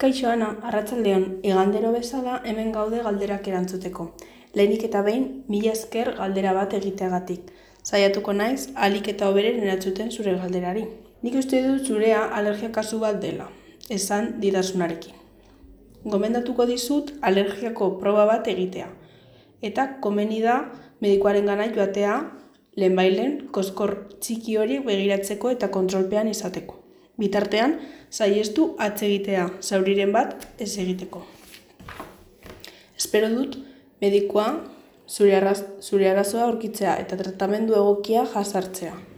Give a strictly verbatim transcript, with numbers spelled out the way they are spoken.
Kaixo Ana, arratsaldeon, igandero bezala hemen gaude galderak erantzuteko. Lehenik eta behin, mila esker galdera bat egiteagatik. Saiatuko naiz, ahalik eta hoberen erantzuten zure galderari. Nik uste dut zurea alergia kasu bat dela, esan didasunarekin. Gomendatuko dizut alergiako proba bat egitea. Eta komeni da medikuaren gana joatea lehenbailen koskor txiki hori begiratzeko eta kontrolpean izateko. Bitartean, saihestu atsegitea, zauriren bat ez egiteko. Espero dut medikua zure, arraz, zure arazoa aurkitzea eta tratamendu egokia jasartzea.